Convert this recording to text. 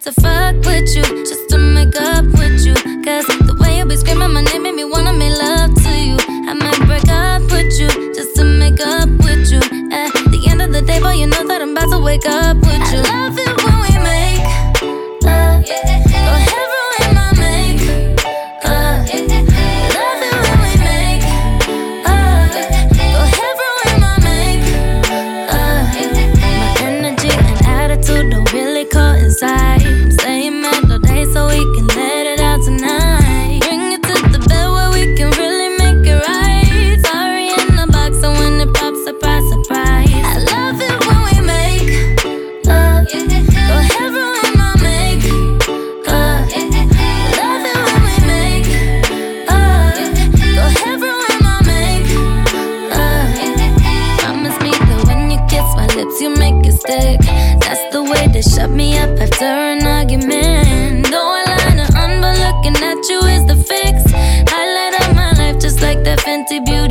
to fuck with you, just to make up with you. Cause the way you be screaming my name made me wanna make love to you. I might break up with you, just to make up with you. At the end of the day, boy, you know that I'm about to wake up with you. I love it when we make love. Go ahead, ruin my make love. Love it when we make love. Go ahead, ruin my make love. My energy and attitude don't really coincide. I'm staying mad all day so we can let it out tonight. Bring it to the bed where we can really make it right. Sorry in the box, so when it pops, surprise, surprise. I love it when we make love. Go ahead, ruin my make love. Love it when we make love. Go ahead, ruin my make love. Promise me that when you kiss my lips, you make it stick. That's the way they shut me up after an argument. Though I lie to but looking at you is the fix. Highlight of my life, just like that Fenty Beauty